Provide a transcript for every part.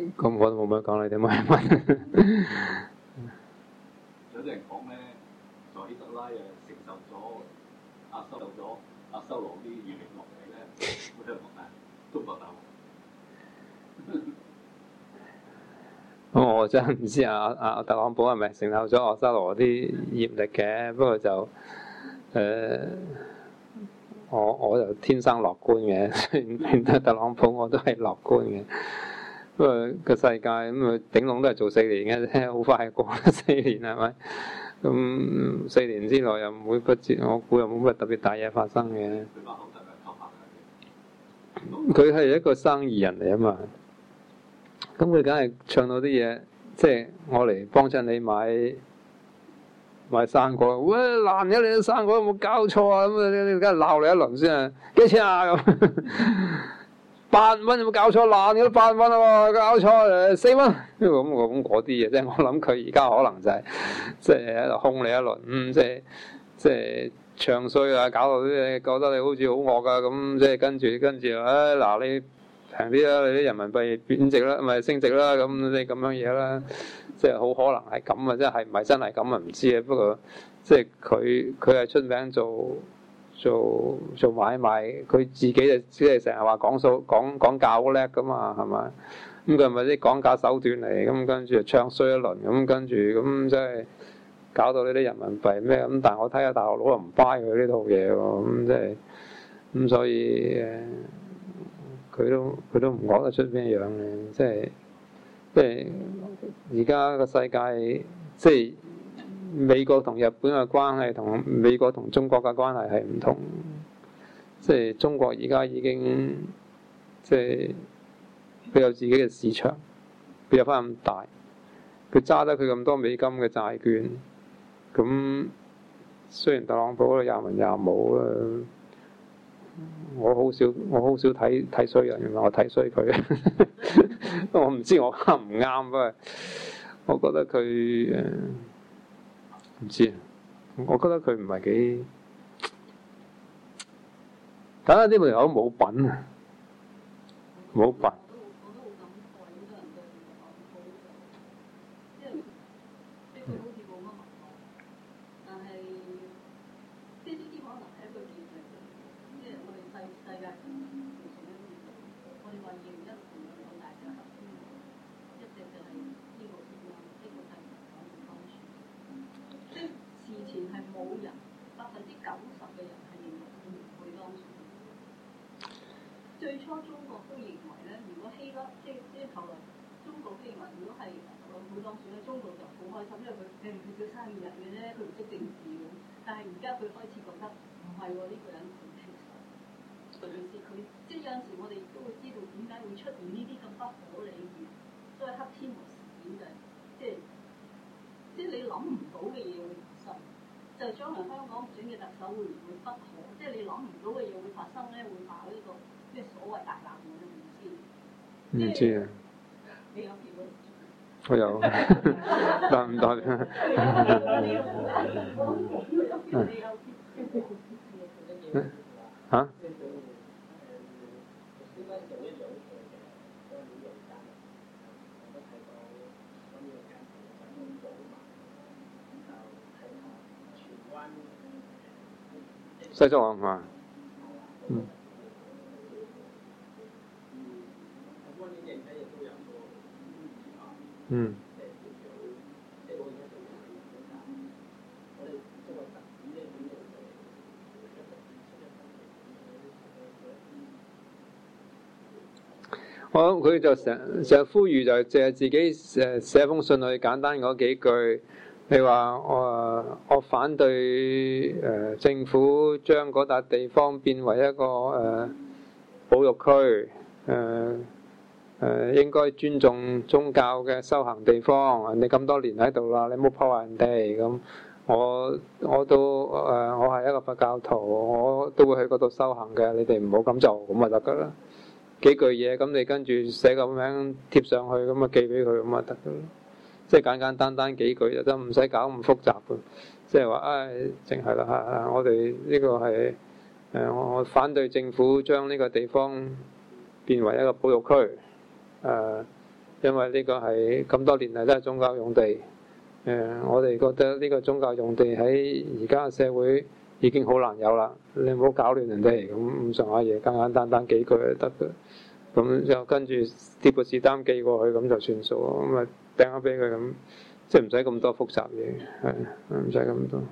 咁我都冇乜講，你哋冇問。 有啲人講咧，在希特拉承受咗阿修羅啲業力落嚟咧，會喺中國大陸。 我真係唔知阿特朗普係咪承受咗阿修羅啲業力嘅，不過就我就天生樂觀嘅，雖然見到特朗普我都係樂觀嘅。不過個世界咁啊，頂籠都係做4年嘅啫，好快過4年係咪？咁4年之內又唔會不知，我估又冇乜特別大嘢發生嘅。佢係一個生意人嚟啊嘛，咁佢梗係唱到啲嘢，即係我嚟幫襯你買生果，喂爛咗你啲生果有冇搞錯啊？咁你梗係鬧你一輪先啊，幾錢啊咁？8蚊有冇搞錯？爛咗8蚊啊喎，搞錯4蚊。咁嗰啲嘢，即係我諗佢而家可能就係即係喺度兇你一輪，即係唱衰啊，搞到啲你覺得你好似好惡噶咁，即係跟住嗱你平啲啦，你啲人民幣貶值啦，咪升值啦，咁你咁樣嘢啦，即係好可能係咁啊！即係唔係真係咁啊？唔知啊。不過即係佢係出名做買賣，佢自己就只係成日話講數講價好叻噶嘛，係咪？咁佢係咪啲講價手段嚟？咁跟住就唱衰一輪，咁跟住咁即係搞到呢啲人民幣咩？咁但係我睇下大陸佬又唔 buy 佢呢套嘢喎，咁即係咁所以佢都唔講得出咩樣嘅，即係而家個世界即係。美國同日本嘅關係同美國同中國嘅關係係唔同，即係中國而家已經即係佢有自己嘅市場，佢有翻咁大，佢揸得佢咁多美金嘅債券，咁雖然特朗普廿文廿武啦，我好少睇衰人，原來我睇衰佢，我唔知我啱唔啱，不過我覺得佢唔知，我覺得佢唔係幾簡單啲，條友冇品啊，冇品。 最初中國都認為咧，如果希拉即後來中國都認為，如果係特朗普當選咧，中國就好開心，因為佢係做生意人嘅啫，佢唔識政治嘅。但係而家佢開始覺得唔係喎，呢個人唔其實，尤其是佢即有陣時我哋都會知道點解會出現呢啲咁不可理喻，所謂黑天鵝事件就係即你諗唔到嘅嘢會發生，就將來香港選嘅特首會唔會不可？即你諗唔到嘅嘢會發生咧，會爆呢個。即係所謂大冷門都唔知。 唔知啊。 你有見過？ 我有。代唔代表？嚇？西藏啊嘛。嗯。嗯。我諗佢就成日呼籲就淨係自己寫封信去簡單嗰幾句，你話我反對政府將嗰笪地方變為一個保育區，應該尊重宗教嘅修行地方，人哋咁多年喺度啦，你唔好破壞人哋咁。我都我係一個佛教徒，我都會去嗰度修行嘅，你哋唔好咁做，咁就得噶啦。幾句嘢咁，你跟住寫個名貼上去，咁啊寄俾佢，咁啊得噶啦。即係簡簡單單幾句就得，唔使搞咁複雜嘅。即係話淨係啦，我哋呢個係我反對政府將呢個地方變為一個保育區。 因為呢個係咁多年嚟都係宗教用地。我哋覺得呢個宗教用地喺而家嘅社會已經好難有啦。你唔好搞亂人哋咁上下嘢，簡簡單單幾句就得嘅。咁就跟住貼個紙單寄過去，咁就算數。咁咪掟咗俾佢咁，即係唔使咁多複雜嘢，係唔使咁多。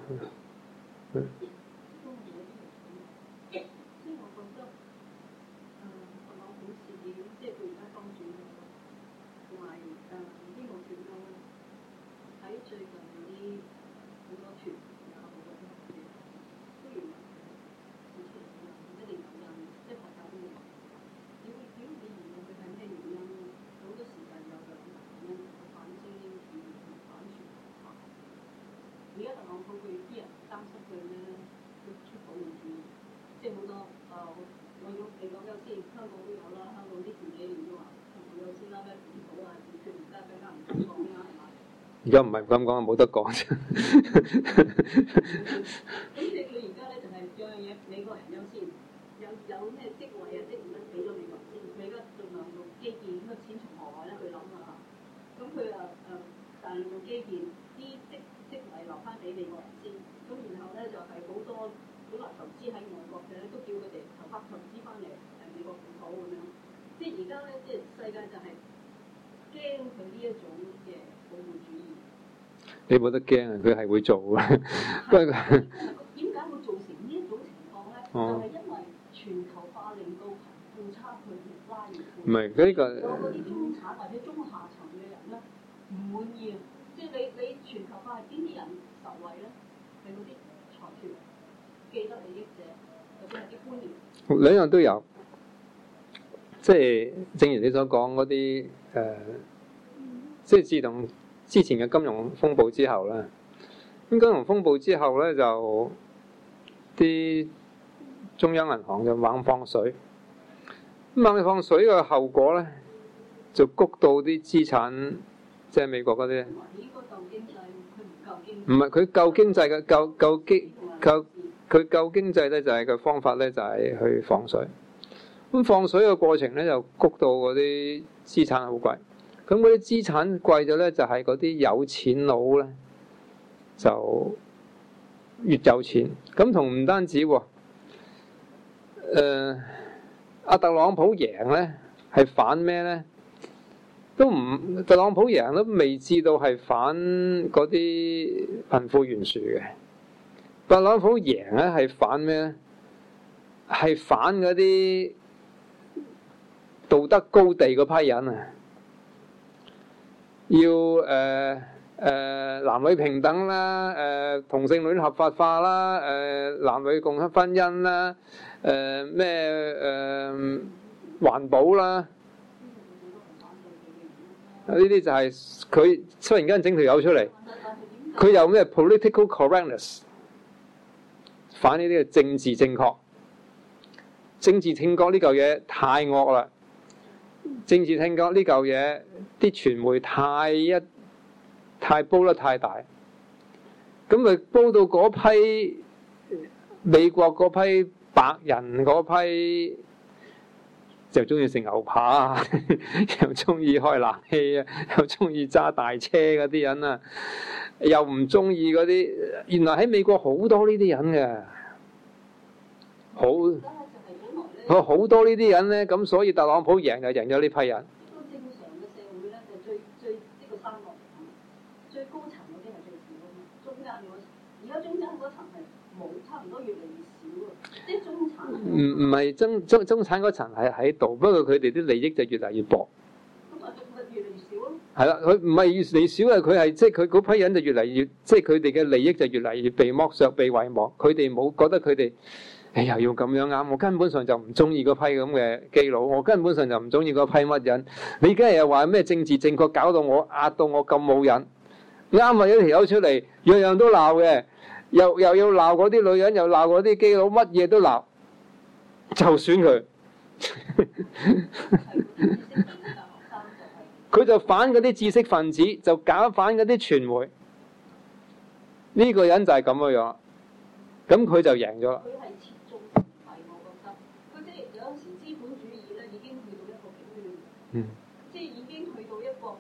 而家唔係咁講，冇得講啫。 咁你佢而家咧就係樣樣嘢美國人優先，有咩職位啊職務咧俾咗美國人先，佢而家盡量用基建，咁啊錢從何來咧？佢諗啊嚇，咁佢大量用基建，啲職位留翻俾美國人先，咁然後咧就係好多本來投資喺外國嘅咧，都叫佢哋投資翻嚟美國本土咁樣，即係而家咧即係世界就係驚佢呢一種嘅保護主義。 你冇得驚啊！佢係會做嘅。不過點解會造成呢一種情況咧？就係因為全球化令到貧富差距越拉越闊。 唔係佢呢個。 有嗰啲中產或者中下層嘅人咧，唔滿意啊！即係你全球化係邊啲人受惠咧？係嗰啲財團、既得利益者，或者係啲官僚。 兩樣都有。即係正如你所講嗰啲即係自動。之前嘅金融風暴之後咧，咁金融風暴之後咧就啲中央銀行就猛放水，猛放水嘅後果咧就谷到啲資產，即係美國嗰啲。唔係佢救經濟嘅佢救經濟咧就係個方法咧就係去放水。咁放水嘅過程咧就谷到嗰啲資產好貴。咁嗰啲資產貴咗咧，就係嗰啲有錢佬咧就越有錢。咁同唔單止喎，阿特朗普贏咧係反咩咧？特朗普贏都未至到係反嗰啲貧富懸殊嘅。特朗普贏咧係反咩咧？係反嗰啲道德高地嗰批人啊！要男女平等啦，同性戀合法化啦，男女共婚姻啦，環保啦，呢啲就係佢忽然間整條友出嚟，佢有咩 political correctness， 反呢啲嘅政治正確，政治正確呢嚿嘢太惡啦。政治聽講呢嚿嘢，啲傳媒太煲得太大，咁咪煲到嗰批美國嗰批白人嗰批就中意食牛扒啊，又中意開冷氣啊，又中意揸大車嗰啲人啊，又唔中意嗰啲。原來喺美國好多呢啲人嘅，好多呢啲人咧，咁所以特朗普贏就贏咗呢批人。 正常嘅社會咧，就最呢個三角形，最高層嗰啲係最少啊嘛，中間嗰層，而家中間嗰層係冇，差唔多越嚟越少啊，即係中產。唔係中產嗰層係喺度，不過佢哋啲利益就越嚟越薄。 咁啊，咪越嚟越少咯。 係啦，佢唔係越嚟越少啊，佢係即係佢嗰批人就越嚟越，即係佢哋嘅利益就越嚟越被剝削、被遺忘。佢哋冇覺得佢哋。又要咁樣啱，我根本上就唔中意嗰批咁嘅基佬，我根本上就唔中意嗰批乜人。你梗係又話咩政治正確，搞到我壓到我咁冇癮。啱啊，有條友出嚟，樣樣都鬧嘅，又要鬧嗰啲女人，又鬧嗰啲基佬，乜嘢都鬧，就選佢。佢就反嗰啲知識分子，就搞反嗰啲傳媒。呢個人就係咁嘅樣，咁佢就贏咗啦。即係已經去到一個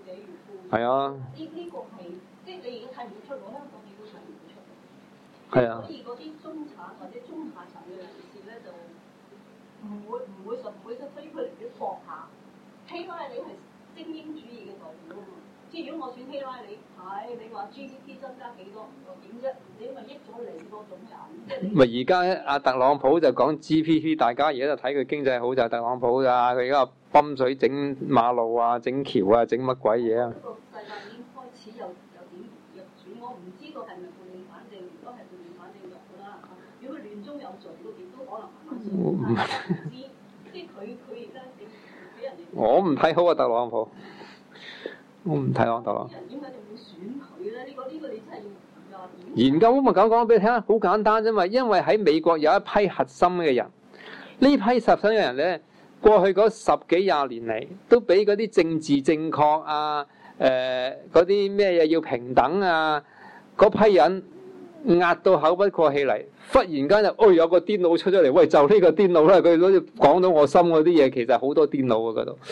者如富。 係啊， 呢個係即係你而家睇唔到出路，香港亦都睇唔到出路。 係啊。 所以嗰啲中產或者中下層嘅人士咧，就唔會所以佢寧願搏下。希拉里係精英主義嘅代表啊嘛，即係如果我選希拉里，係你話 GDP 增加幾多點啫？你咪益咗你嗰種人，即係你。 咪而家阿特朗普就講 GDP， 大家而家就睇佢經濟好就係特朗普咋，佢而家泵水整馬路啊、整橋啊、整乜鬼嘢啊！ 個世界已經開始有點逆轉，我唔知道係咪撥亂反正，如果係撥亂反正就好啦。如果佢亂中有序，個點都可能慢慢上。唔知，即係佢而家俾人哋。 我唔睇好啊，特朗普。我唔睇好特朗普。 人點解你會選佢咧？呢個你真係要研究咪講俾你聽，好簡單啫嘛。因為喺美國有一批核心嘅人，呢批核心嘅人咧，過去嗰10幾20年嚟，都俾嗰啲政治正確啊，嗰啲咩嘢要平等啊，嗰批人壓到口不過氣嚟。忽然間就，有個癲佬出咗嚟，喂，就呢個癲佬啦，佢好似講到我心嗰啲嘢，其實好多癲佬啊嗰度。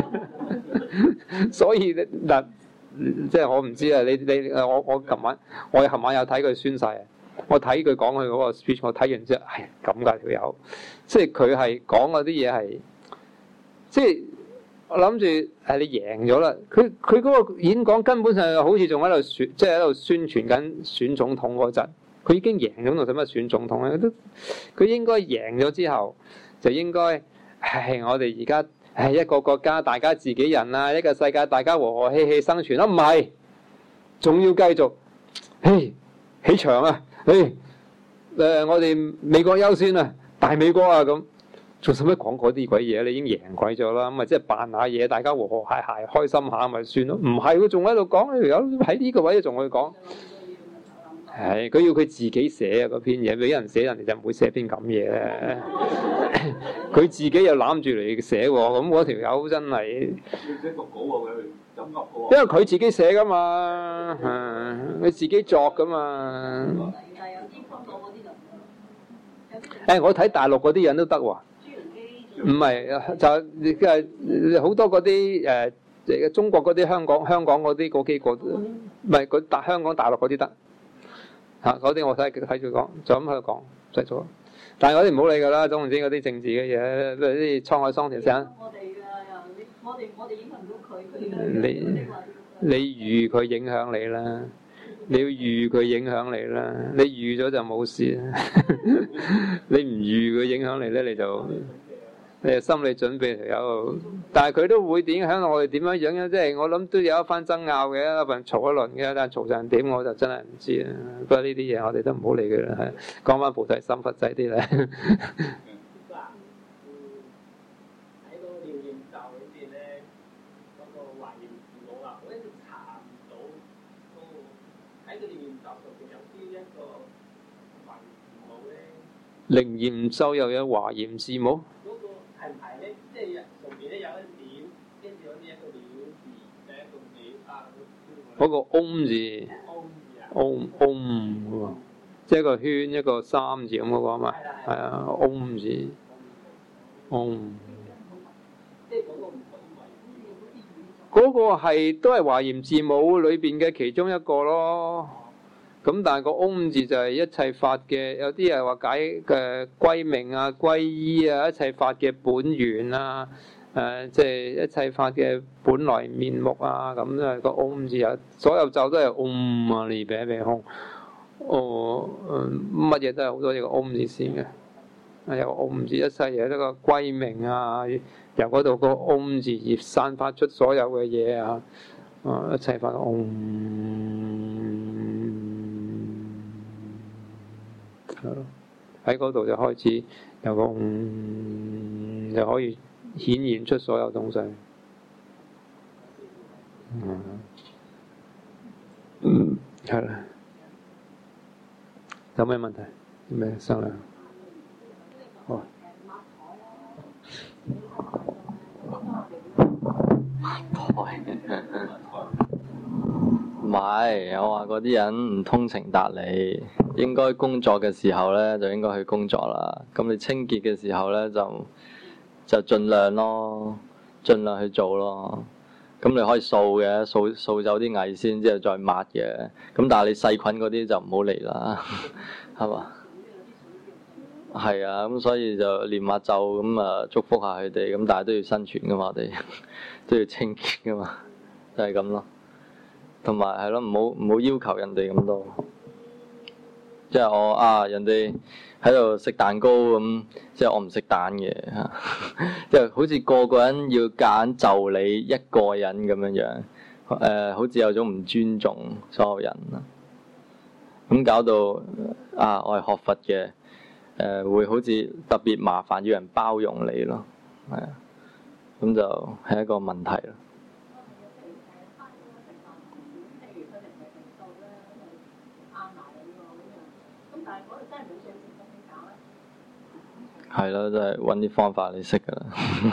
所以嗱，即係我唔知啊，我琴晚有睇佢宣誓啊，我睇佢講佢嗰個 speech， 我睇完之後，咁㗎條友，即係佢係講嗰啲嘢係，即係我諗住你贏咗啦，佢嗰個演講根本上好似仲喺度即係喺度宣傳緊選總統嗰陣。佢已經贏咗，仲使乜選總統咧？佢應該贏咗之後，就應該我哋而家一個國家，大家自己人啊，一個世界，大家和和氣氣生存啦。唔係，仲要繼續，起場啊！我哋美國優先啊，大美國啊咁，仲使乜講嗰啲鬼嘢？你已經贏鬼咗啦，咁咪即係扮下嘢，大家和和諧諧，開心下咪算咯。唔係，佢仲喺度講，有喺呢個位仲去講。係，佢要佢自己寫啊！嗰篇嘢俾人寫，人哋就唔會寫篇咁嘢咧。佢自己又攬住嚟寫喎，咁嗰條友真係。 要寫讀稿喎，佢咁噏喎。 因為佢自己寫噶嘛，佢自己作噶嘛。 但係有啲香港嗰啲就唔得。 我睇大陸嗰啲人都得喎。唔係，就好多嗰啲中國嗰啲香港嗰啲嗰幾個，唔係香港大陸嗰啲得。嗰啲我睇住講，就咁喺度講，就係做。但係我哋唔好理㗎啦，總唔知嗰啲政治嘅嘢，嗰啲滄海桑田聲。 我哋影響唔到佢， 你預佢影響你啦，你要預佢影響你啦，你預咗就冇事。你唔預佢影響你咧，你就心理準備條友。但係佢都會影響我哋點樣樣，即係我諗都有一番爭拗嘅，一份嘈一輪嘅，但係嘈成點我就真係唔知啦。不過呢啲嘢我哋都唔好理佢啦，講翻菩提心佛仔啲咧。 喺個療驗就裏邊咧，嗰個華嚴字母啊，我一直查唔到喺個療驗就上邊有邊一個華嚴字母咧？ 靈驗咒又有華嚴字母？ 嗰個係唔係咧？即係上邊咧有一點，跟住嗰啲一個鳥字，第一個鳥啊， 嗰個嗡字。嗡喎，即係一個圈一個三字咁嗰個啊嘛，係啊，嗡字，嗡。嗰個係都係華嚴字母裏邊嘅其中一個咯。咁但係個嗡字就係一切法嘅，有啲人話解嘅歸命啊、歸依啊、一切法嘅本源啊。即係一切法嘅本來面目啊，咁啊個嗡字啊，所有咒都係嗡啊，你俾空，乜嘢都係好多嘢個嗡字先嘅，有個嗡字一切嘢都個歸命啊，由嗰度個嗡字而散發出所有嘅嘢啊，一切法嗡，喺嗰度就開始有個嗡，就可以顯現出所有東西。係啦。有咩問題？有咩商量？好。 唔係，我話嗰啲人唔通情達理，應該工作嘅時候咧就應該去工作啦。咁你清潔嘅時候咧就盡量咯，盡量去做咯。 咁你可以掃嘅，掃走啲蟻先，之後再抹嘅。咁但係你細菌嗰啲就唔好嚟啦，係嘛？係啊，咁所以就念下咒咁啊，祝福下佢哋。咁但係都要生存噶嘛，我哋都要清潔噶嘛，就係咁咯。同埋係咯，唔好要求人哋咁多。即係我人哋喺度食蛋糕咁，即係我唔食蛋嘅嚇，即係好似個個人要夾硬就你一個人咁樣樣，好似有種唔尊重所有人啊。咁搞到我係學佛嘅。會好似特別麻煩，要人包容你咯，係啊，咁就係一個問題咯。係咯，都係揾啲方法你識㗎啦。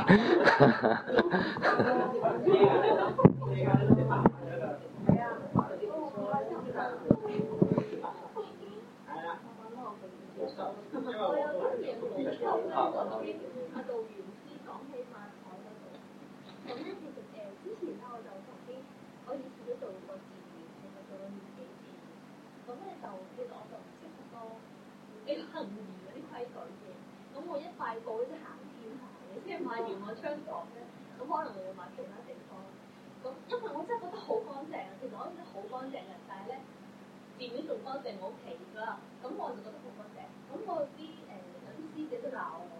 阿導員師講起發財嗰度，咁咧其實之前咧我就曾經，我以前都做過志願，其實做咗年幾志願，咁咧就其實我就唔識好多呢個行義嗰啲規矩嘅，咁我一拜過好似行天下嘅，即係買完我張床咧，咁可能我會買其他地方，咁因為我真係覺得好乾淨啊，其實我覺得好乾淨嘅，但係咧寺院仲乾淨我屋企啦，咁我就覺得好乾淨，咁我啲有啲師姐都鬧我。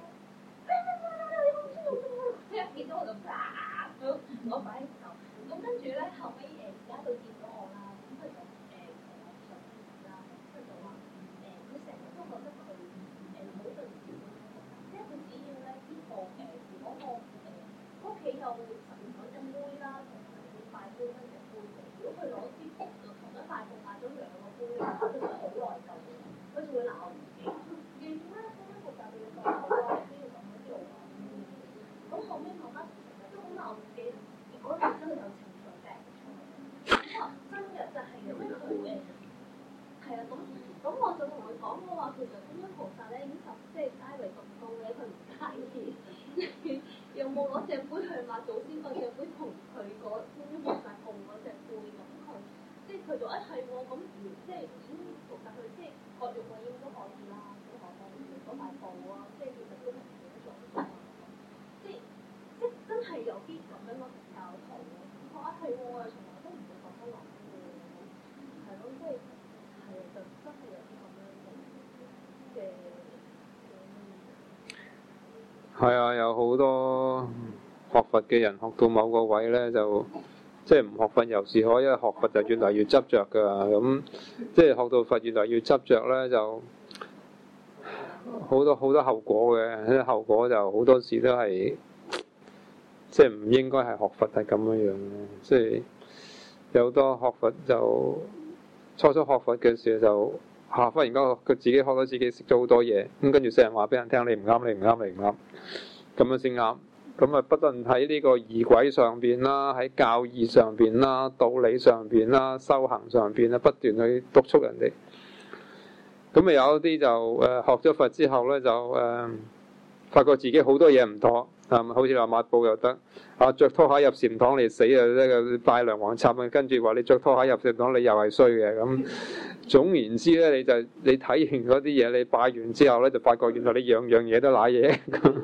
即係見到我就打咁，我擺喺度。咁跟住咧，後尾而家都見到我啦，咁佢就同我上司啦，佢就話佢成日都覺得佢好對自己，即係佢只要咧知道如果我屋企有神台隻杯啦，同埋會拜杯嗰隻杯嘅，如果佢攞啲卜就同一塊布買咗2個杯，佢就好內疚嘅，佢就會鬧自己。點解嗰一個就係你個好啊？咁後尾慢慢都好鬧自己，結果佢真係有情緒病出嚟。真嘅就係因為佢係啊，咁我就同佢講，我話其實觀音菩薩咧已經即係階位咁高咧，佢唔介意有冇攞隻杯去抹祖先嗰隻杯同佢個觀音菩薩共嗰隻杯，咁佢即係佢就係喎，咁即係觀音菩薩佢即係割肉餵鷹都可以啦，咁何況嗰塊布啊，即係其實都係唔做嘅。即真係有啲咁樣嘅教徒，我話係喎，我從來都唔會覺得諗嘅，係咯，即係就真係有啲咁樣嘅。 係啊，有好多學佛嘅人學到某個位咧，就即係唔學佛又是可，因為學佛就越嚟越執着㗎。咁即係學到佛越嚟越執着咧，就好多後果嘅。啲後果就好多時都係。即係唔應該係學佛係咁樣樣嘅，即係有好多學佛就初學佛嘅時候就忽然間佢自己學到自己識咗好多嘢，咁跟住成日話俾人聽你唔啱，你唔啱，你唔啱，咁樣先啱。咁啊不論喺呢個儀軌上邊啦，喺教義上邊啦，道理上邊啦，修行上邊啦，不斷去督促人哋。咁啊有啲就學咗佛之後咧就發覺自己好多嘢唔妥。好似話抹布又得，着拖鞋入禪堂嚟死啊！呢個拜梁皇插啊，跟住話你着拖鞋入禪堂，你又係衰嘅咁。總言之咧，你睇完嗰啲嘢，你拜完之後咧，就發覺原來你樣樣嘢都賴嘢。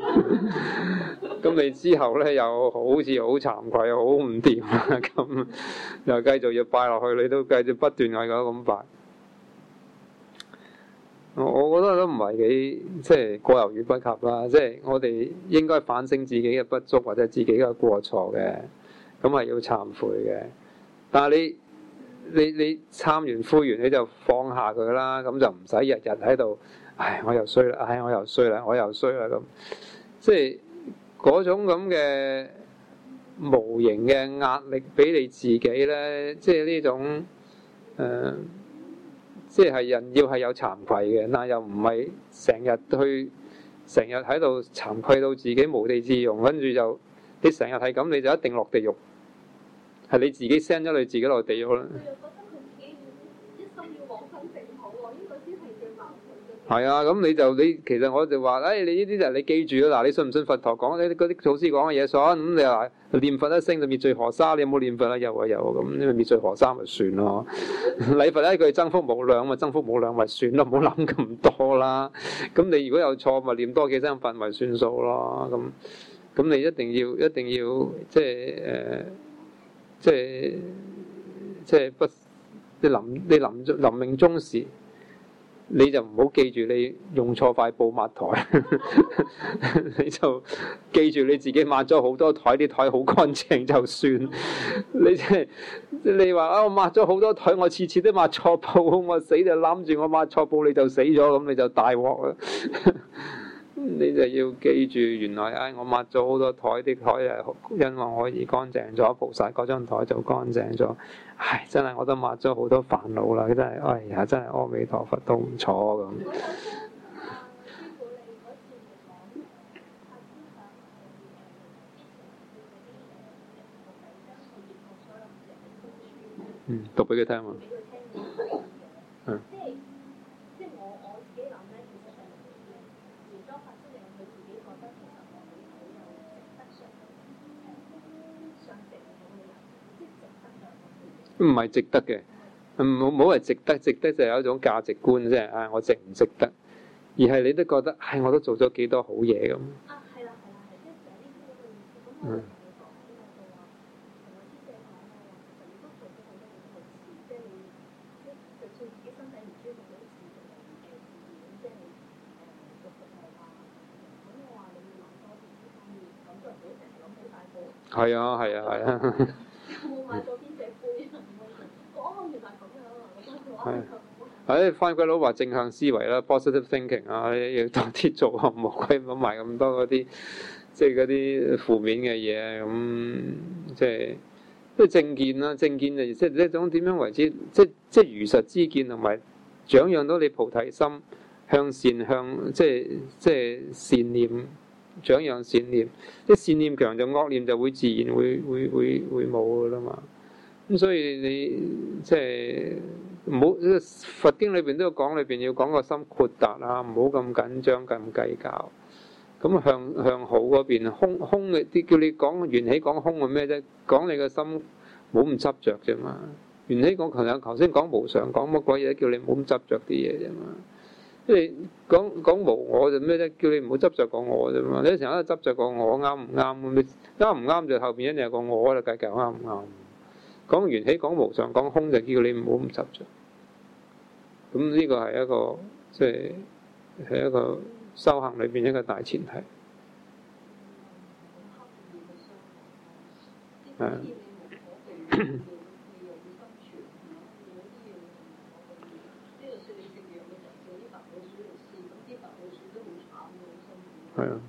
咁你之後咧又好似好慚愧，好唔掂啊！咁又繼續要拜落去，你都繼續不斷係咁拜。我覺得都唔係幾即係過猶豫不及啦，即係我哋應該反省自己嘅不足或者自己嘅過錯嘅，咁係要懺悔嘅。但係你懺完悔完你就放下佢啦，咁就唔使日日喺度，我又衰啦，我又衰啦，我又衰啦咁，即係嗰種咁嘅無形嘅壓力俾你自己咧，即係呢種即係人要係有慚愧嘅，但又唔係成日喺度慚愧到自己無地自容，跟住就你成日係咁，你就一定落地獄，係你自己 send 咗你自己落地獄啦。 佢又覺得佢自己一心要往生淨土喎，呢個先係最矛盾嘅地係啊，咁你其實我就話，你呢啲就係你記住啦。嗱，你信唔信佛陀講你嗰啲祖師講嘅嘢信？咁你話念佛一聲就滅罪河沙，你有冇念佛啊？有啊有啊，咁因為滅罪河沙咪算咯。禮佛一句增福無量，咪增福無量咪算咯，唔好諗咁多啦。咁你如果有錯，咪念多幾聲佛咪算數咯。咁你一定要即係不你臨命終時。你就唔好記住你用錯塊布抹台，你就記住你自己抹咗好多台，啲台好乾淨就算。你話我抹咗好多台，我次次都抹錯布，我死就攬住我抹錯布，你就死咗，咁你就大鑊啦。你就要記住，原來我抹咗好多台，啲台係因為我而乾淨咗，菩薩嗰張台就乾淨咗。真係我都抹咗好多煩惱啦，真係，真係阿彌陀佛都唔錯咁。讀俾佢聽嘛。 即係我自己諗咧，其實原裝法師令佢自己覺得其實我哋好有值得上值嘅嗰個人，即係值得嘅。 唔係值得嘅，唔好係值得，值得就有一種價值觀啫。我值唔值得，而係你都覺得，我都做咗幾多好嘢咁。 啊，係啦，即係就係呢啲咁嘅意思。咁我哋同佢講呢個就話，同我師姐講咧，其實你都做咗好多好多事，即係就算自己身體唔舒服嗰啲事情嘅事件，即係做服務啊。咁我話你要諗多啲呢方面，咁就唔好成日諗起大波。係啊。我冇買咗邊隻杯啊？原來咁樣啊！ 翻鬼佬話正向思維啦 ，positive thinking 啊，要多啲做啊，唔好鬼諗埋咁多嗰啲，即係嗰啲負面嘅嘢咁，即係正見啦，正見就即係一種點樣為之，即係如實之見同埋長養到你菩提心，向善即係善念，長養善念，啲善念強就惡念就會自然會冇噶啦嘛。咁所以你即係唔好，佛經裏邊都有講，裏邊要講個心豁達啊，唔好咁緊張咁計較。咁向好嗰邊，空嘅啲叫你講緣起講空係咩啫？講你個心冇咁執着啫嘛。緣起講頭先講無常，講乜鬼嘢叫你唔好咁執着啲嘢啫嘛。即係講無我就咩啫？叫你唔好執着個我啫嘛。你成日都執着個我啱唔啱咁？啱唔啱就後邊一定有個我喺度計較啱唔啱。講緣起講無常講空就叫你唔好咁執着。咁呢個係一個即係一個修行裏邊一個大前提。係。係啊。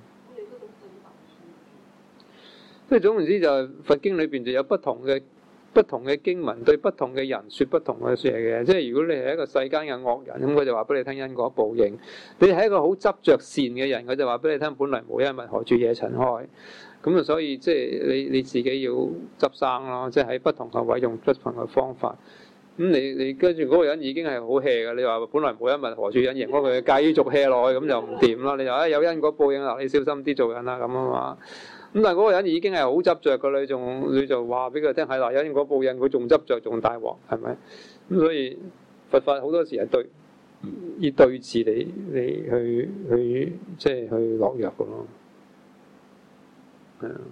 即係總言之，就係佛經裏邊就有不同嘅經文，對不同嘅人説不同嘅嘢嘅。即係如果你係一個世間嘅惡人，咁佢就話俾你聽因果報應；你係一個好執着善嘅人，佢就話俾你聽本來無一物，何處惹塵埃。咁啊，所以即係你自己要執生咯，即係喺不同嘅位用不同嘅方法。咁你跟住嗰個人已經係好 hea 嘅，你話本來無一物，何處隱形？嗰個繼續 hea 落去，咁就唔掂啦。你就有因果報應啦，你小心啲做人啦，咁啊嘛。咁但係嗰個人已經係好執着嘅，你就話俾佢聽係啦，有因果報應，佢仲執着，仲大鑊，係咪？咁所以佛法好多時係以對治你去即係去落藥嘅咯，係啊。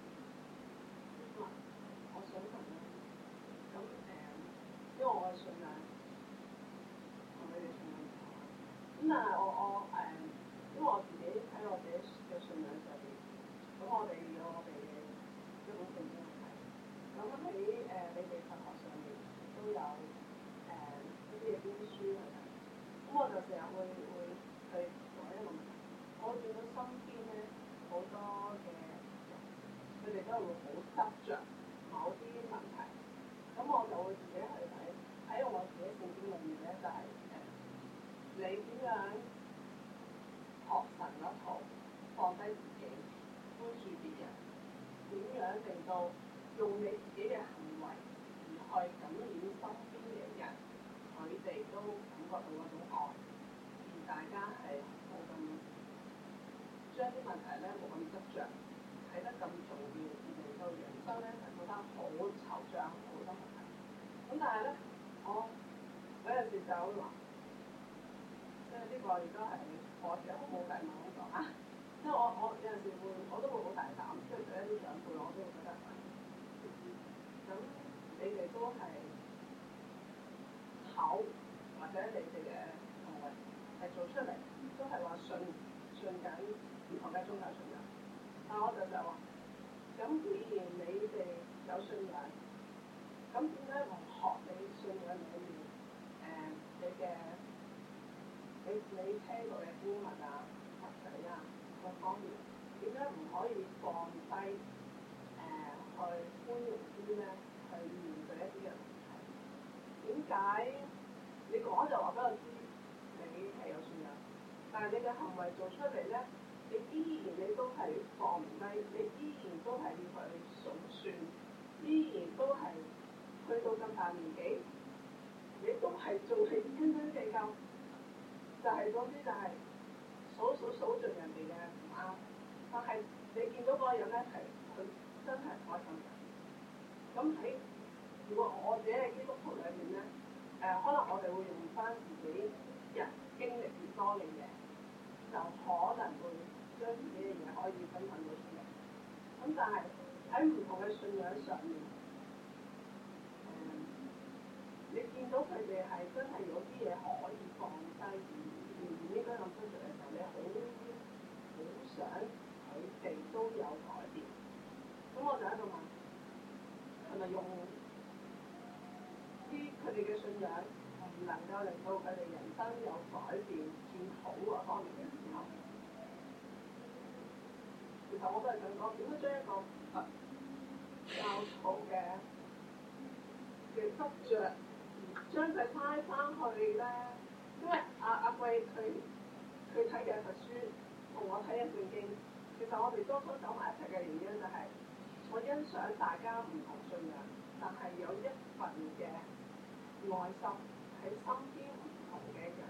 咁但係因為我自己喺我自己嘅信仰上邊，咁我哋有我哋嘅一種信仰係，咁喺你哋佛學上面都有一啲嘅經書係咪？咁我就成日會去做一個問題，我見到身邊咧好多嘅人，佢哋都會好執着某啲問題，咁我就會自己去睇我自己聖經裏面咧就係你點樣學神嗰套，放低自己，寬恕別人，點樣令到用你自己嘅行為而去感染身邊嘅人，佢哋都感覺到嗰種愛，而大家係冇咁將啲問題咧冇咁執着，睇得咁重要，令到人生咧係覺得好惆悵，好多問題。咁但係咧，我有陣時就話，即係呢個亦都係我其實好冇禮貌咁講啊，即係我有陣時會我都會好大膽，即係對一啲長輩我都會覺得咁你哋都係口或者你哋嘅行為係做出嚟，都係話信緊唔同嘅宗教信仰。但我就話，咁既然你哋有信仰，咁點解唔學你信仰裏面你聽過嘅經文啊、佛仔啊各方面，點解唔可以放低去寬容啲咧？去面對一啲嘅問題？點解你講就話俾我知你係有信仰，但係你嘅行為做出嚟咧，你依然你都係放唔低，你依然都係要去數算，依然都係去到咁大年紀，你都係做起斤斤計較，就係總之就係數盡人哋嘅唔啱，但係你見到嗰個人咧係佢真係開心嘅。咁喺如果我自己喺基督徒裏面咧，可能我哋會用翻自己人經歷越多嘅嘢，就可能會將自己嘅嘢可以分享到出嚟。咁但係喺唔同嘅信仰上面，你見到佢哋係真係有啲嘢可以放低，而唔應該咁執着嘅時候，你好想佢哋都有改變。咁我就喺度問，係咪用佢哋嘅信仰唔能夠令到佢哋人生有改變、轉好嗰方面嘅時候，其實我都係想講，點解將一個教徒嘅執着，將佢拉翻去咧？因為阿貴佢睇嘅佛書同我睇嘅聖經，其實我哋多數走埋一齊嘅原因就係我欣賞大家唔同信仰，但係有一份嘅愛心喺身邊唔同嘅人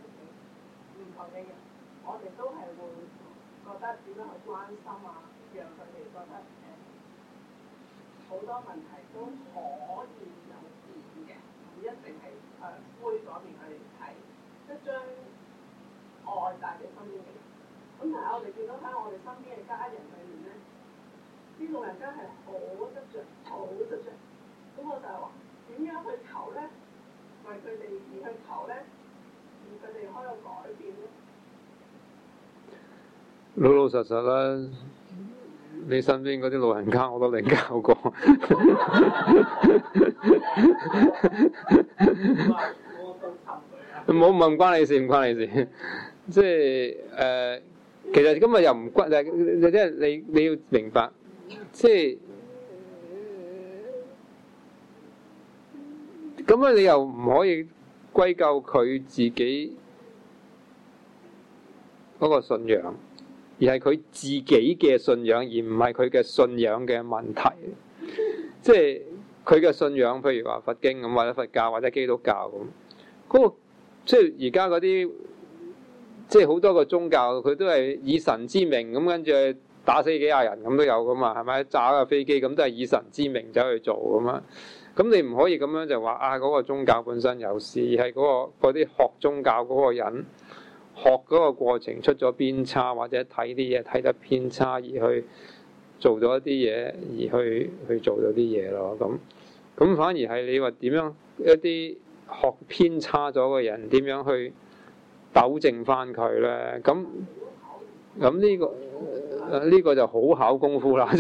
我哋都係會覺得點樣去關心啊，讓佢哋覺得好多問題都可以有變嘅，唔一定係灰嗰邊佢哋睇，即係將愛帶俾身邊嘅人。咁但係我哋見到喺我哋身邊嘅家人裏面咧，啲老人家係好執着，好執着。咁我就係話點樣去求咧？為佢哋而去求咧，而佢哋可以有改變咧？ 老老實實啦，你身邊嗰啲老人家我都領教過。唔關你事，唔關你事。即係其實今日又唔關，即係你要明白，即係咁樣你又唔可以歸咎佢自己嗰個信仰，而係佢自己嘅信仰，而唔係佢嘅信仰嘅問題。即係佢嘅信仰，譬如話佛經咁，或者佛教或者基督教咁，嗰個即係而家嗰啲，即係好多個宗教，佢都係以神之名咁，跟住打死幾廿人咁都有噶嘛，係咪？炸架飛機咁都係以神之名走去做噶嘛。咁你唔可以咁樣就話嗰個宗教本身有事，係嗰啲學宗教嗰個人學嗰個過程出咗偏差，或者睇啲嘢睇得偏差，而去做咗一啲嘢，而去做咗啲嘢咯。咁反而係你話點樣一啲學偏差咗嘅人點樣去糾正翻佢咧？咁呢個就好考功夫啦，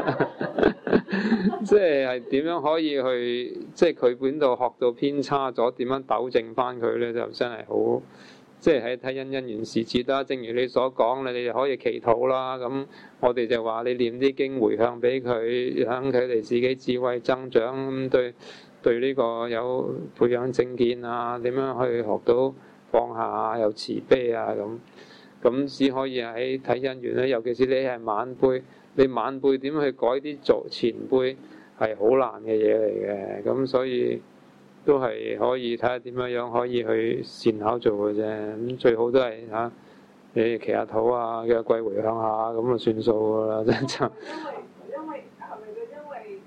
即係點樣可以去，即係佢本度學到偏差咗，點樣糾正翻佢咧？就真係好，即係喺睇因緣時節啦。正如你所講，你哋可以祈禱啦。咁我哋就話你念啲經回向俾佢，等佢哋自己智慧增長，對呢個有培養正見啊，點樣去學到放下啊，有慈悲啊咁先可以喺睇因緣咧。尤其是你係晚輩，你晚輩點去改啲做前輩係好難嘅嘢嚟嘅。咁所以都係可以睇下點樣可以去善巧做嘅啫。咁最好都係嚇你祈下禱啊，叫阿貴回向下，咁就算數㗎啦，真就。 因為係咪佢因為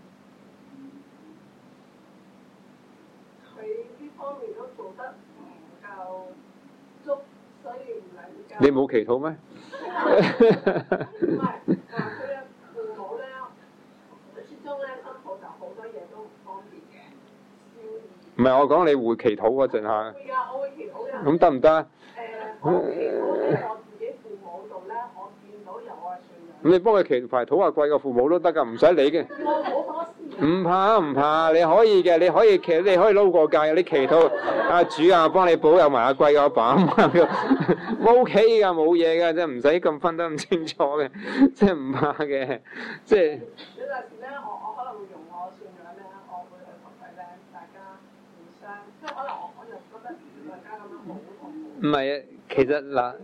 佢呢方面都做得唔夠足，所以唔能夠。 你冇祈禱咩？ 唔係，佢嘅父母咧，始終咧新抱就好多嘢都唔方便嘅， 唔係我講你會祈禱嗰陣嚇。 會㗎，我會祈禱嘅。 咁得唔得啊？ 我祈禱喺我自己父母度咧，我見到有愛信仰。 咁你幫佢祈牌禱下貴個父母都得㗎，唔使理嘅。 我好多時。 唔怕唔怕，你可以嘅，你可以撈過界，你祈禱阿主啊，幫你保佑埋阿貴個阿爸阿媽嘅，OK 㗎，冇嘢㗎，即係唔使咁分得咁清楚嘅，即係唔怕嘅，即係。 有陣時咧，我可能會用我信仰咧，我會去同佢咧，大家互相，即係可能我就覺得大家咁樣好好。 唔係啊，其實嗱。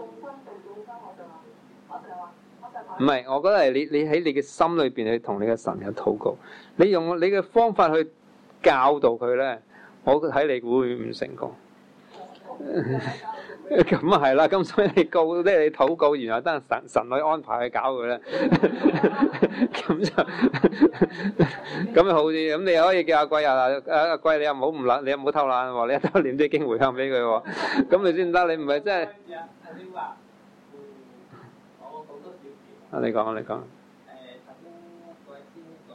唔係，我覺得係你喺你嘅心裏邊去同你嘅神有禱告，你用你嘅方法去教導佢咧，我睇你會唔成功。咁啊係啦，咁所以你告咧，你禱告，然後得神去安排去搞佢咧，咁就咁就好啲。咁你可以叫阿貴阿貴，你又唔好唔懶，你又唔好偷懶喎，你一偷念啲經回向俾佢喎，咁你先得。你唔係真係。啊！你講。 頭先嗰位先講，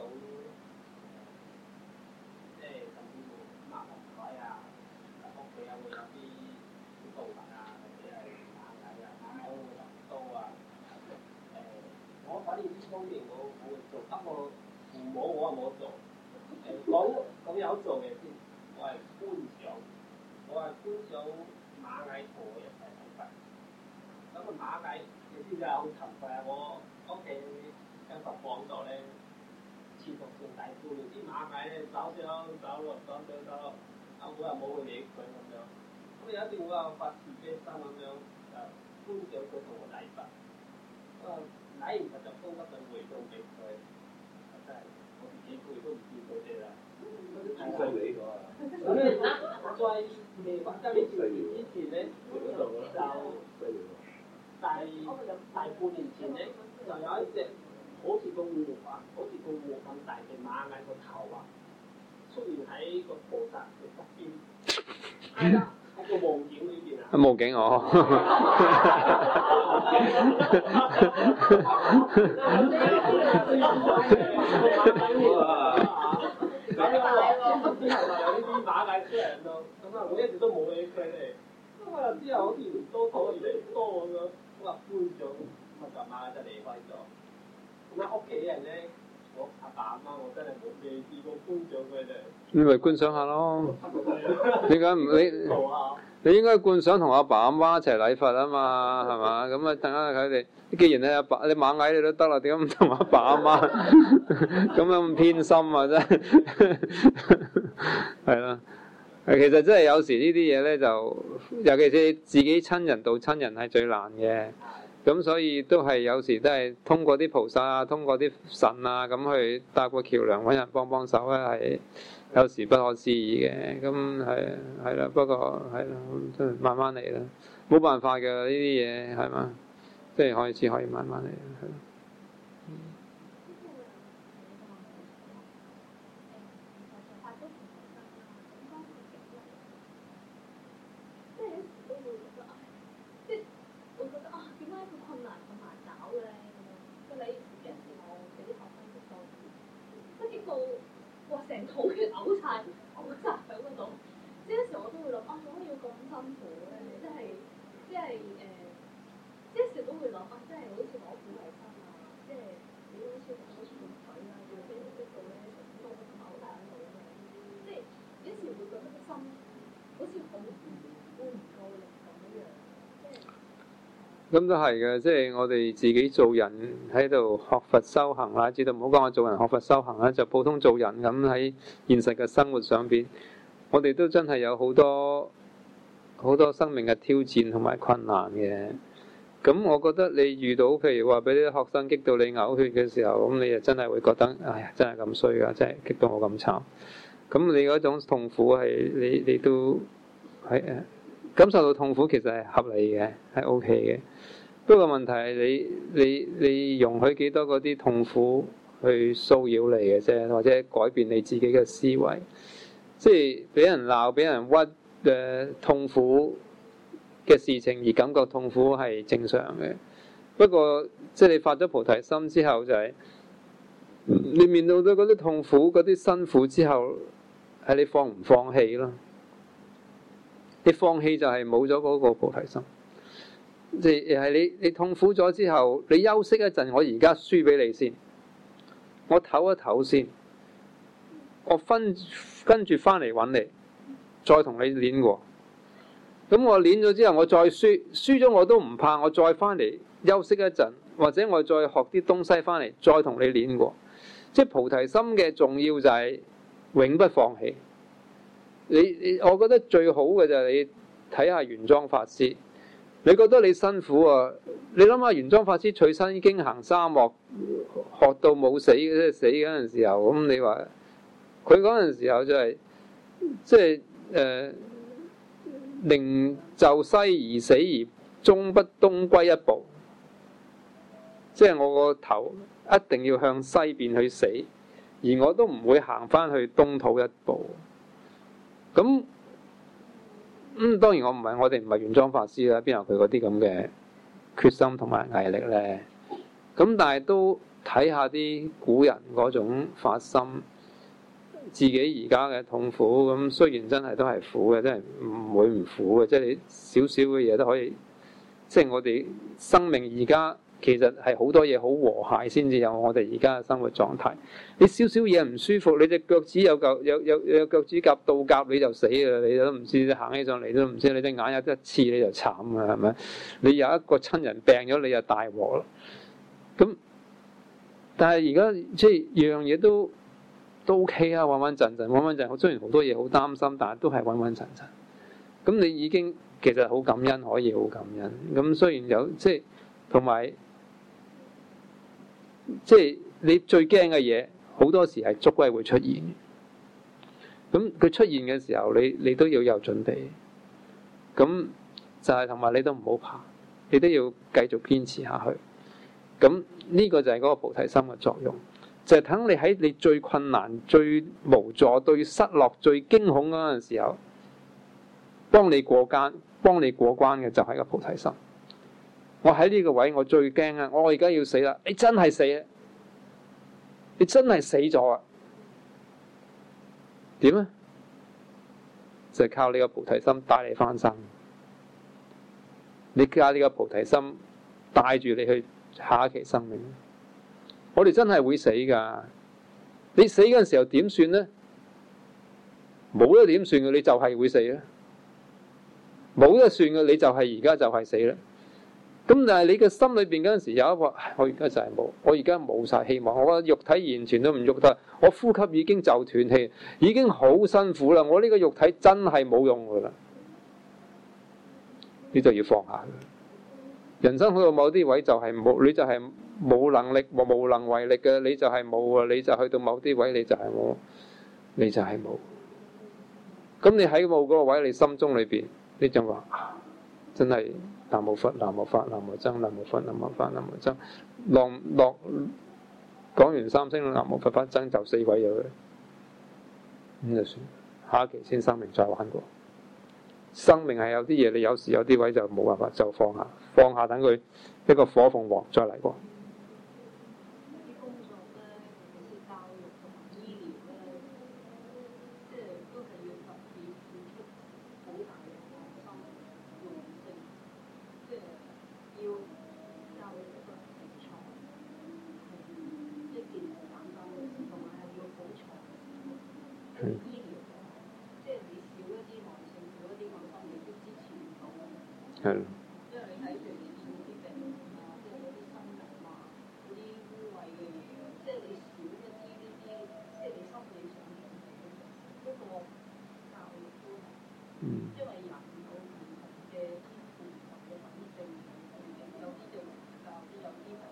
即係甚至乎抹龍台啊，屋企有冇啲動物啊，或者係螞蟻啊、貓啊、刀啊，我反而呢方面我會做，不過父母我冇做。講有做嘅先，我係觀賞螞蟻同我一齊睇法。咁個螞蟻。你知唔知好勤快啊！我屋企間房度咧，前6成大半年啲螞蟻咧走落，阿妹又冇去理佢咁樣。咁有一段我又發自己心咁樣，就觀賞佢同我禮佛。禮完佛就供一份回向俾佢，真係我自己佢都唔見佢哋啦。 犀利㗎！ 咁咧，再未發生呢件事之前咧，就。大半年前咧，就有一隻好似個鑊咁大嘅螞蟻個頭啊，出現喺個菩薩嘅側邊。係啦，喺個夢境裏邊啊。 夢境我。 咁之後就有呢啲螞蟻出嚟咯，咁啊我一直都冇理佢哋。咁啊之後好似多咗越嚟越多咁樣。咁啊搬咗，咁啊就螞蟻就離開咗。咁啊屋企人咧，我阿爸阿媽我真係冇未試過觀賞佢哋。 你咪觀賞下咯。點解唔你應該觀賞同阿爸阿媽一齊禮佛啊嘛，係嘛？咁啊等下佢哋，既然你阿爸你螞蟻你都得啦，點解唔同阿爸阿媽咁樣咁偏心啊？真係係啦。其實真係有時呢啲嘢咧，就尤其是自己親人到親人係最難嘅。咁所以都係有時都係通過啲菩薩啊，通過啲神啊，咁去搭個橋梁揾人幫手咧，係有時不可思議嘅。咁係啦，不過係啦，都慢慢嚟啦，冇辦法嘅呢啲嘢係嘛，即係開始可以慢慢嚟係。 成肚血嘔晒喺嗰度，即係有時我都會諗啊，做乜要咁辛苦咧？即係有時都會諗啊，即係好似攞苦嚟辛啊，即係你好似好似用水啊，要俾佢逼到咧成個口大喺度咁樣，即係有時會覺得個心好似好會唔夠力咁樣，即係。 咁都係嘅，即係我哋自己做人喺度學佛修行啦，知道唔好講我做人學佛修行啦，就普通做人咁喺現實嘅生活上邊，我哋都真係有好多生命嘅挑戰同埋困難嘅。咁我覺得你遇到譬如話俾啲學生激到你嘔血嘅時候，咁你就真係會覺得，哎呀，真係咁衰㗎，真係激到我咁慘。 咁你嗰種痛苦係你都係感受到痛苦，其實係合理嘅，係 OK 嘅。不過問題係你容許幾多嗰啲痛苦去騷擾你嘅啫，或者改變你自己嘅思維。即係俾人鬧、俾人屈痛苦嘅事情而感覺痛苦係正常嘅。不過即係你發咗菩提心之後，就係你面對到嗰啲痛苦、嗰啲辛苦之後，係你放唔放棄咯？你放棄就係冇咗嗰個菩提心。即係你痛苦咗之後，你休息一陣，我而家輸俾你先，我唞一唞先，我跟住翻嚟揾你，再同你練過。咁我練咗之後，我再輸咗我都唔怕，我再翻嚟休息一陣，或者我再學啲東西翻嚟，再同你練過。即係菩提心嘅重要就係永不放棄。我覺得最好嘅就係你睇下玄奘法師。你覺得你辛苦啊？你諗下玄奘法師取身經行沙漠，學到冇死嘅，死嗰陣時候，咁你話佢嗰陣時候就係即係寧就西而死而終不東歸一步，即係我個頭一定要向西邊去死，而我都唔會行翻去東土一步。咁當然我哋唔係玄奘法師啦，邊有佢嗰啲咁嘅決心同埋毅力咧？咁但係都睇下啲古人嗰種發心，自己而家嘅痛苦，咁雖然真係都係苦嘅，真係唔會唔苦嘅，即係你少少嘅嘢都可以，即係我哋生命而家其實係好多嘢好和諧先至有我哋而家嘅生活狀態。你少少嘢唔舒服，你隻腳趾有腳趾甲倒甲你就死啦！你都唔知，你行起上嚟都唔知，你隻眼有一刺你就慘啦，係咪？你有一個親人病咗，你就大鑊啦。咁但係而家即係樣嘢都 OK 啊，穩穩陣陣。雖然好多嘢好擔心，但係都係穩穩陣陣。咁你已經其實好感恩，可以好感恩。咁雖然有即係同埋即係你最驚嘅嘢，好多時係捉歸會出現。咁佢出現嘅時候，你都要有準備。咁就係同埋你都唔好怕，你都要繼續堅持下去。咁呢個就係嗰個菩提心嘅作用，就係等你喺你最困難、最無助、最失落、最驚恐嗰陣時候，幫你過關嘅就係個菩提心。我喺呢個位，我最驚啊！我而家要死啦！你真係死啊！你真係死咗啊！點啊？就係靠你個菩提心帶你翻生。你靠你個菩提心帶住你去下一期生命。我哋真係會死㗎。你死嗰陣時候點算呢？冇得點算嘅，你就係會死啦。冇得算嘅，你就係而家就係死啦。咁但係你嘅心裏邊嗰陣時有一個，我而家就係冇，我而家冇晒希望，我個肉體完全都唔喐得，我呼吸已經就斷氣，已經好辛苦啦，我呢個肉體真係冇用噶啦，你就要放下。人生去到某啲位就係冇，你就係冇能力無能為力嘅，你就係冇啊，你就去到某啲位你就係冇，你就係冇。咁你喺冇嗰個位，你心中裏邊你就話真係。南無佛，南無法，南無僧，南無佛，南無法，南無僧。講完三聲南無佛法僧就死鬼咗佢，咁就算。下一期先生命再玩過。生命係有啲嘢，你有時有啲位就冇辦法，就放下等佢一個火鳳凰再嚟過。係。 因為你睇住你見到啲病啊，即係嗰啲生物啊，嗰啲污穢嘅嘢，即係你少一啲呢啲，即係你心理上面嗰個教育都係，因為人有唔同嘅天賦唔同嘅品性，有啲就教啲，有啲係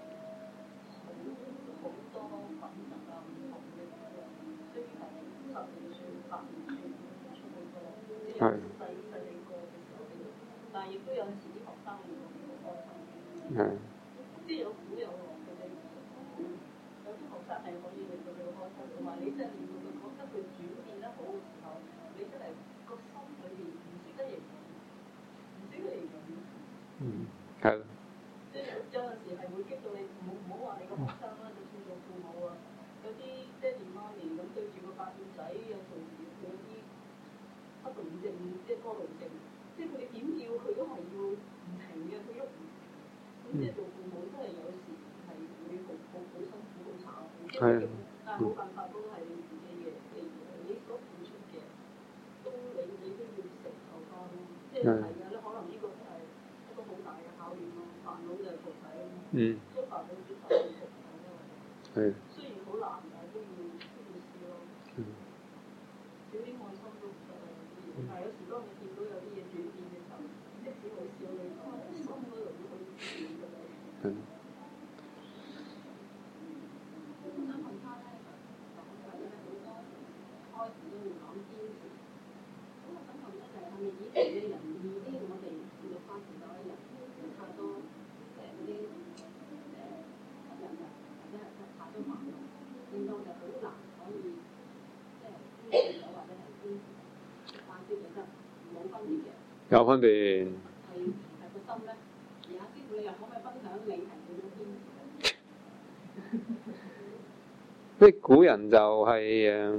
好多品質啊唔同嘅，所以係實際上。 發唔出好多，即係係細細個嘅時候喺度，但係亦都有陣時啲學生會好開心嘅， 係即係有苦有樂嘅啫。有啲學生係可以令到佢好開心，同埋你真係令到佢覺得佢轉變得好嘅時候，你真係個心裏邊唔識得形容，唔識得形容。 係啦， 即係有陣時係會激到你，唔好話你個學生啦，就算做父母啊，有啲爹哋媽咪咁對住個8歲仔，有時有啲不動症，即係多動症，即係佢哋點叫佢都係要唔停嘅，佢喐唔停。咁即係做父母真係有時係會好辛苦、好慘，但係冇辦法都係你自己嘅，你所付出嘅都你都要承受翻咯。即係係啊，你可能呢個係一個好大嘅考驗咯，煩惱就係焗仔咯，將煩惱轉頭去焗仔咯。 係雖然好難，但係都要試咯。少啲愛心都唔得啊！但係有時當你見到有啲嘢轉變嘅時候，即使好少，你心嗰度都好轉㗎啦。我想問翻咧，講緊咧好多開始都會講堅持。咁我想問咧，就係咪以前嘅人易啲？我哋接觸翻時代嘅人，太多嗰啲人或者係太多煩惱，令到就好難可以即係堅持到或者係堅持，但係其實冇分別嘅。 有分別。 係個心咧。而家師傅，你又可唔可以分享你係點樣堅持？ 啲古人就係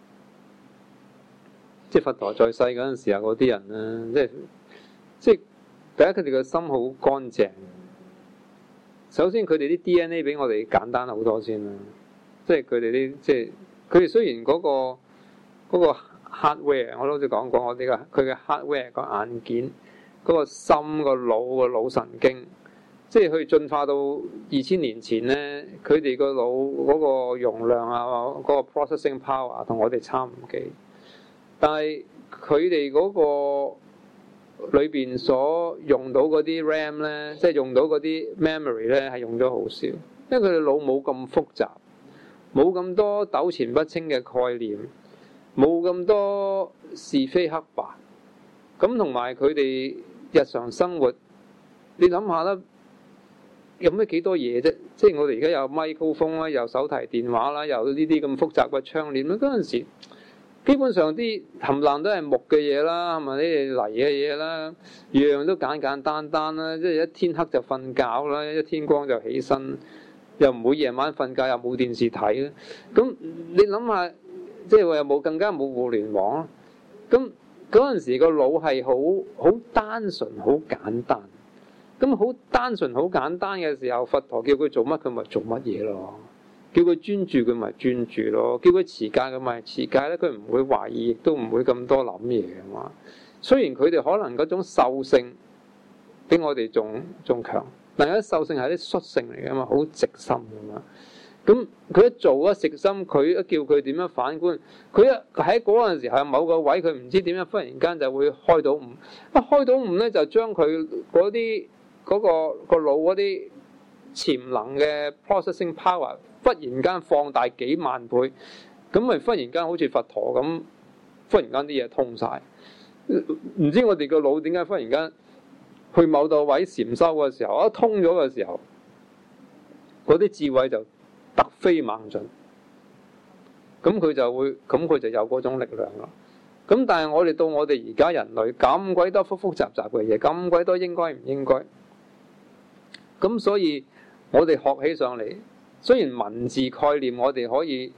即係佛陀在世嗰陣時候嗰啲人咧，即係第一佢哋個心好乾淨。首先佢哋啲 DNA 比我哋簡單好多先啦，即係佢哋啲即係佢哋雖然嗰個 hardware 我都好似講過，我哋佢嘅 hardware 個硬件嗰個心個腦神經。即係佢進化到2000年前咧，佢哋個腦嗰個容量啊，嗰個 processing power 同我哋差唔幾，但係佢哋嗰個裏邊所用到嗰啲 RAM 咧，即係用到嗰啲 memory 咧，係用咗好少，因為佢哋腦冇咁複雜，冇咁多糾纏不清嘅概念，冇咁多是非黑白，咁同埋佢哋日常生活，你諗下啦。有咩幾多嘢啫？即係我哋而家有咪高峰啦，有手提電話啦，有呢啲咁複雜嘅窗簾啦。嗰陣時基本上啲冚唪唥都係木嘅嘢啦，係咪啲泥嘅嘢啦？樣樣都簡簡單單啦。即係一天黑就瞓覺啦，一天光就起身，又唔會夜晚瞓覺，又冇電視睇啦。咁你諗下，即係話又冇更加冇互聯網啦。咁嗰陣時個腦係好單純、好簡單。咁好單純、好簡單嘅時候，佛陀叫佢做乜，佢咪做乜嘢咯？叫佢專注，佢咪專注咯；叫佢持戒，佢咪持戒咧。佢唔會懷疑，亦都唔會咁多諗嘢嘅嘛。雖然佢哋可能嗰種獸性比我哋仲強，但係啲獸性係啲率性嚟嘅嘛，好直心嘅嘛。咁佢一做一食心，佢一叫佢點樣反觀，佢一喺嗰陣時喺某個位，佢唔知點樣忽然間就會開到悟。一開到悟咧，就將佢嗰啲個腦嗰啲潛能嘅 processing power 忽然間放大幾萬倍，咁咪忽然間好似佛陀咁，忽然間啲嘢通晒。唔知我哋個腦點解忽然間去某度位禪修嘅時候，一通咗嘅時候，嗰啲智慧就突飛猛進，咁佢就有嗰種力量啦。咁但係我哋到我哋而家人類咁鬼多複複雜雜嘅嘢，咁鬼多應該唔應該，咁所以我哋學起上嚟，雖然文字概念我哋可以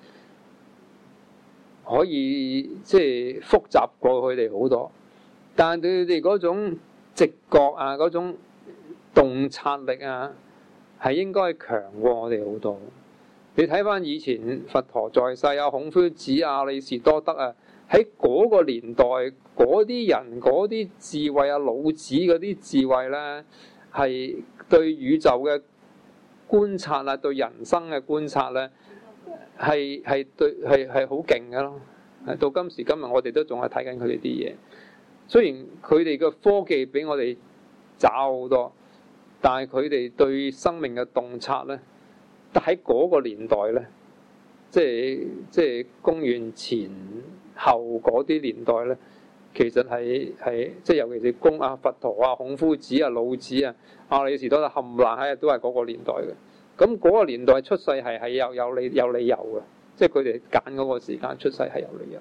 即係複雜過佢哋好多，但係佢哋嗰種直覺啊，嗰種洞察力啊，係應該強過我哋好多。你睇翻以前佛陀在世啊，孔夫子、亞里士多德啊，喺嗰個年代嗰啲人嗰啲智慧啊，老子嗰啲智慧咧，係對宇宙嘅觀察啊，對人生嘅觀察咧，係好勁嘅咯。到今時今日，我哋都仲係睇緊佢哋啲嘢。雖然佢哋嘅科技比我哋渣好多，但係佢哋對生命嘅洞察咧，喺嗰個年代咧，即係公元前後嗰啲年代咧，其實係即係尤其是公啊、佛陀啊、孔夫子啊、老子啊、亞里士多德冚唪唥喺都係嗰個年代嘅。咁嗰個年代出世係有理由嘅，即係佢哋揀嗰個時間出世係有理由。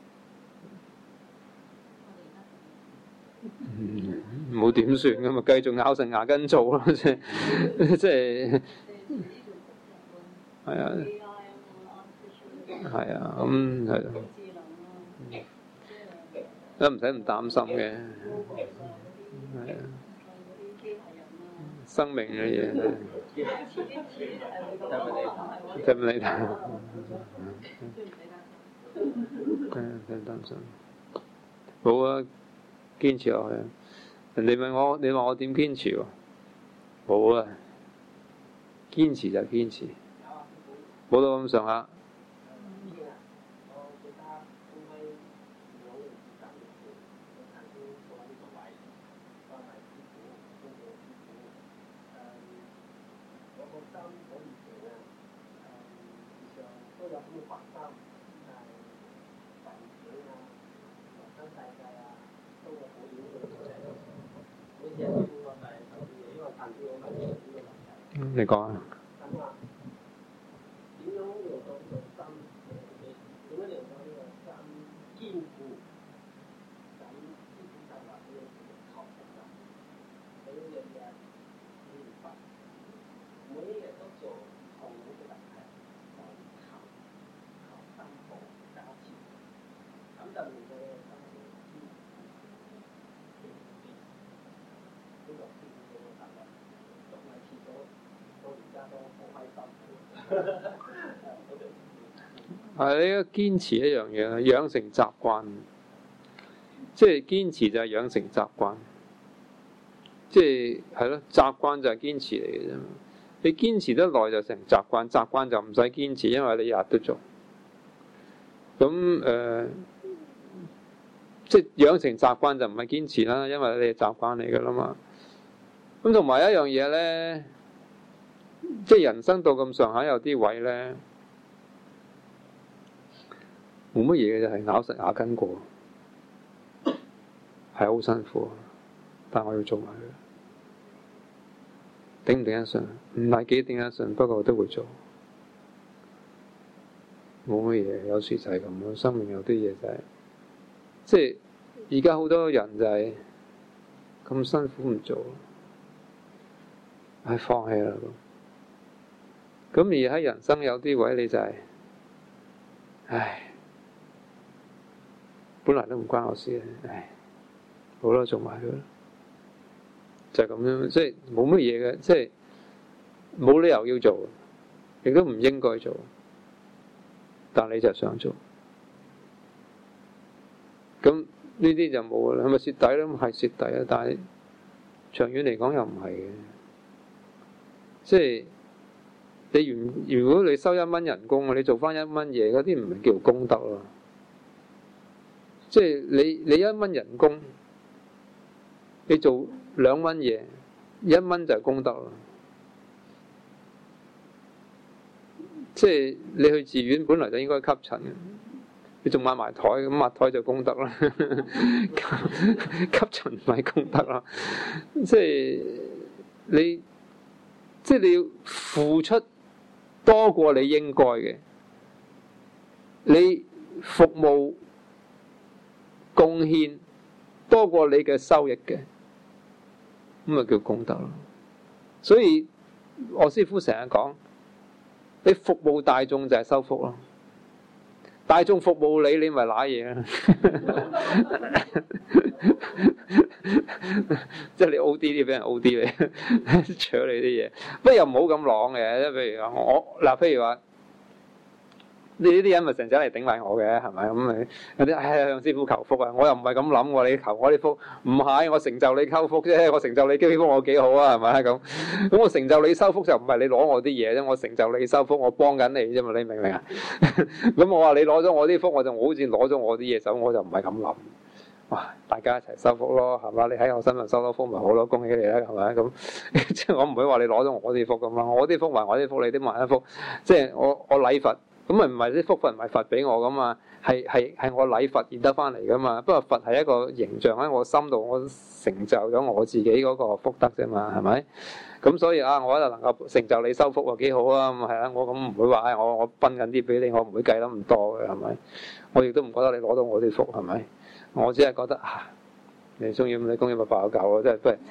冇點算噶嘛，繼續咬實牙根做咯，即係係啊，係啊，咁係咯，都唔使咁擔心嘅，係啊，生命嘅嘢真係你睇，真係擔心，好啊，堅持落去。人哋問我，你話我點堅持喎？冇啊，堅持就堅持，冇到咁上下。你講啊。 點樣用到呢個心？點樣令到呢個心堅固？咁先至就話呢個確實啦。呢樣嘢明白，每一日都做同樣嘅問題，就靠心火加持，咁就令到呢個心堅固。呢個先至叫做得啦。仲係遲咗。到而家都好開心。 係呢個堅持一樣嘢，養成習慣。即係堅持就係養成習慣。即係咯，習慣就係堅持嚟嘅啫。你堅持得耐就成習慣，習慣就唔使堅持，因為你日日都做。咁即係養成習慣就唔係堅持啦，因為你係習慣嚟㗎啦嘛。咁同埋一樣嘢咧。即係人生到咁上下有啲位咧，冇乜嘢嘅就係咬實牙根過，係好辛苦，但我要做埋佢，頂唔頂得順？唔係幾頂得順，不過我都會做，冇乜嘢。有時就係咁咯，生命有啲嘢就係，即係而家好多人就係咁辛苦唔做，唉，放棄啦。咁而喺人生有啲位你就係，唉，本來都唔關我事嘅，唉，好啦，做埋佢啦，就係咁樣，即係冇乜嘢嘅，即係冇理由要做，亦都唔應該做，但你就想做，咁呢啲就冇啦，係咪蝕底咧？咁係蝕底啊，但係長遠嚟講又唔係嘅，即係。如果你收1蚊人工，你做翻1蚊嘢，嗰啲唔係叫功德咯。即係你1蚊人工，你做2蚊嘢，1蚊就係功德咯。即係你去寺院本來就應該吸塵嘅，你仲抹埋台，咁抹台就功德啦。吸塵唔係功德啦。即係你要付出。多過你應該嘅，你服務貢獻多過你嘅收益嘅，咁咪叫功德咯。所以我師父成日講，你服務大眾就係收福咯。大眾服務你，你咪揦嘢啦。即係你 O D 啲，俾人 O D 你，搶你啲嘢。不過又唔好咁朗嘅，即係譬如話譬如話你呢啲人咪成日嚟頂埋我嘅，係咪咁你有啲向師傅求福啊？我又唔係咁諗喎，你求我啲福，唔係我成就你溝福啫，我成就你積福我幾好啊？係咪咁？咁我成就你收福就唔係你攞我啲嘢啫，我成就你收福，我幫緊你啫嘛，你明唔明啊？咁我話你攞咗我啲福，我好似攞咗我啲嘢走，我就唔係咁諗。哇！大家一齊收福咯，係嘛？你喺我身上收到福咪好咯，恭喜你啦，係咪咁？即係我唔會話你攞咗我啲福咁啦，我啲福還我啲福，你啲還一福。即係我禮佛，咁咁咪唔係啲福分唔係佛俾我噶嘛，係我禮佛而得翻嚟噶嘛。不過佛係一個形象喺我心度，我成就咗我自己嗰個福德啫嘛，係咪？咁所以我就能夠成就你修福喎，幾好啊！咁係啊，我咁唔會話我分緊啲俾你，我唔會計得咁多嘅，係咪？我亦都唔覺得你攞到我啲福，係咪？我只係覺得你中意咁你供養咪爆夠咯，即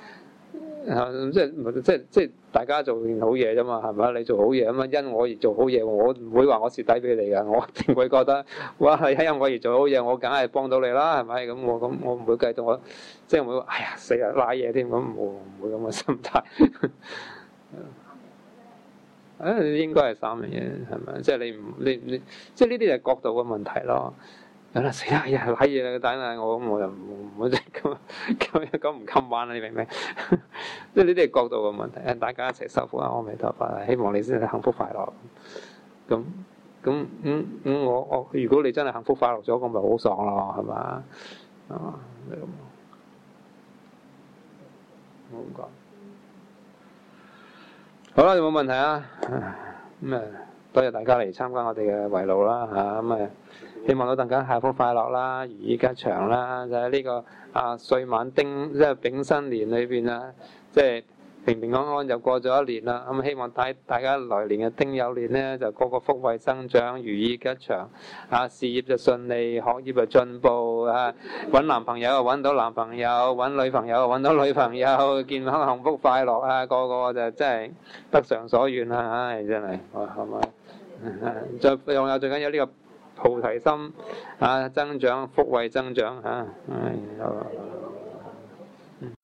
係大家做件好嘢啫嘛，係咪？你做好嘢咁啊，因我而做好嘢，我唔會話我蝕底俾你㗎，我一定會覺得哇係因我而做好嘢，我梗係幫到你啦，係咪？咁我唔會計到我，即係唔會話哎呀死啊賴嘢添，咁唔會咁嘅心態。應該係三樣嘢，係咪？即係你即係呢啲係角度嘅問題咯。死啦！呀，賴嘢啦，但係我又唔會即係咁唔襟玩啦，你明唔明？即係呢啲係角度嘅問題。大家一齊修福啊！阿彌陀佛，希望你先係幸福快樂。我如果你真係幸福快樂咗，咁咪好爽咯，係嘛？你咁我唔講。好啦，有冇問題啊？多謝大家嚟參加我哋嘅圍爐啦嚇，希望到大家幸福快樂啦，如意吉祥啦，就喺呢個歲晚丁即係丙申年裏邊啊，即係平平安安就過咗一年啦。咁希望大家來年嘅丁酉年咧，就個福慧增長，如意吉祥事業就順利，學業就進步揾男朋友就揾到男朋友，揾女朋友就揾到女朋友，健康幸福快樂個個就真係得償所願啦！唉，真係係咪？最緊要呢個菩提心增長，福慧增長